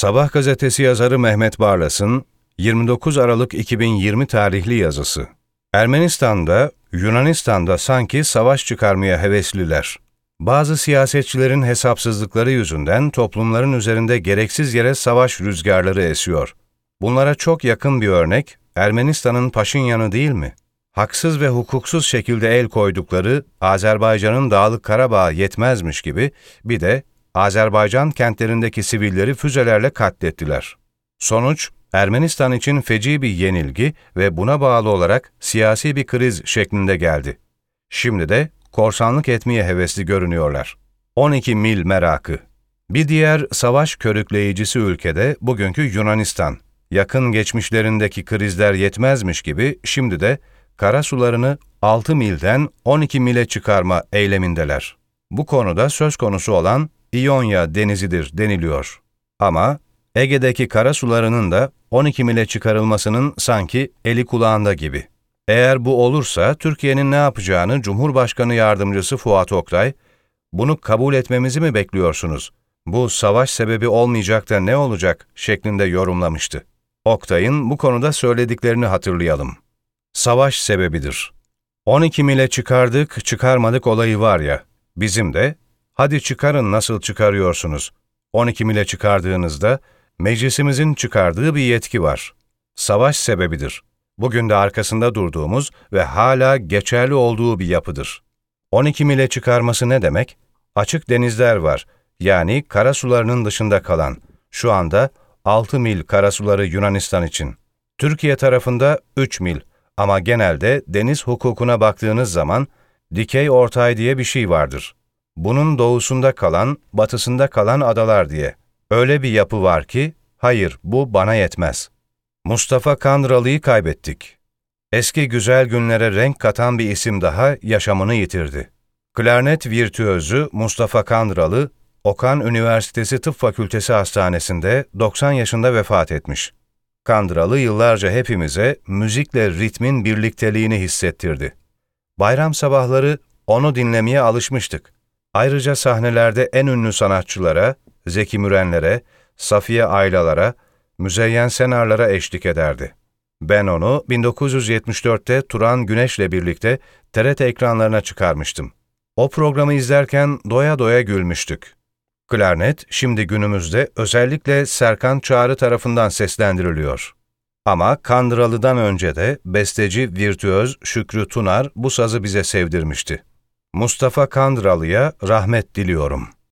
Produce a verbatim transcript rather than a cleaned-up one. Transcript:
Sabah gazetesi yazarı Mehmet Barlas'ın yirmi dokuz Aralık iki bin yirmi tarihli yazısı. Ermenistan'da, Yunanistan'da sanki savaş çıkarmaya hevesliler. Bazı siyasetçilerin hesapsızlıkları yüzünden toplumların üzerinde gereksiz yere savaş rüzgarları esiyor. Bunlara çok yakın bir örnek Ermenistan'ın Paşinyan'ı değil mi? Haksız ve hukuksuz şekilde el koydukları Azerbaycan'ın Dağlık Karabağ yetmezmiş gibi bir de Azerbaycan kentlerindeki sivilleri füzelerle katlettiler. Sonuç, Ermenistan için feci bir yenilgi ve buna bağlı olarak siyasi bir kriz şeklinde geldi. Şimdi de korsanlık etmeye hevesli görünüyorlar. on iki mil merakı. Bir diğer savaş körükleyicisi ülkede bugünkü Yunanistan. Yakın geçmişlerindeki krizler yetmezmiş gibi şimdi de kara sularını altı milden on iki mile çıkarma eylemindeler. Bu konuda söz konusu olan İonya denizidir deniliyor. Ama Ege'deki kara sularının da on iki mile çıkarılmasının sanki eli kulağında gibi. Eğer bu olursa Türkiye'nin ne yapacağını Cumhurbaşkanı Yardımcısı Fuat Oktay, "Bunu kabul etmemizi mi bekliyorsunuz? Bu savaş sebebi olmayacak da ne olacak?" şeklinde yorumlamıştı. Oktay'ın bu konuda söylediklerini hatırlayalım. Savaş sebebidir. on iki mile çıkardık, çıkarmadık olayı var ya, bizim de, hadi çıkarın nasıl çıkarıyorsunuz? on iki mile çıkardığınızda, meclisimizin çıkardığı bir yetki var. Savaş sebebidir. Bugün de arkasında durduğumuz ve hala geçerli olduğu bir yapıdır. on iki mile çıkarması ne demek? Açık denizler var, yani karasularının dışında kalan, şu anda altı mil karasuları Yunanistan için. Türkiye tarafında üç mil ama genelde deniz hukukuna baktığınız zaman dikey ortay diye bir şey vardır. Bunun doğusunda kalan, batısında kalan adalar diye. Öyle bir yapı var ki, hayır bu bana yetmez. Mustafa Kandıralı'yı kaybettik. Eski güzel günlere renk katan bir isim daha yaşamını yitirdi. Klarnet virtüözü Mustafa Kandıralı, Okan Üniversitesi Tıp Fakültesi Hastanesi'nde doksan yaşında vefat etmiş. Kandıralı yıllarca hepimize müzikle ritmin birlikteliğini hissettirdi. Bayram sabahları onu dinlemeye alışmıştık. Ayrıca sahnelerde en ünlü sanatçılara, Zeki Mürenlere, Safiye Aylalara, Müzeyyen Senarlara eşlik ederdi. Ben onu bin dokuz yüz yetmiş dörtte Turan Güneş'le birlikte T R T ekranlarına çıkarmıştım. O programı izlerken doya doya gülmüştük. Klarnet şimdi günümüzde özellikle Serkan Çağrı tarafından seslendiriliyor. Ama Kandıralı'dan önce de besteci virtüöz Şükrü Tunar bu sazı bize sevdirmişti. Mustafa Kandıralı'ya rahmet diliyorum.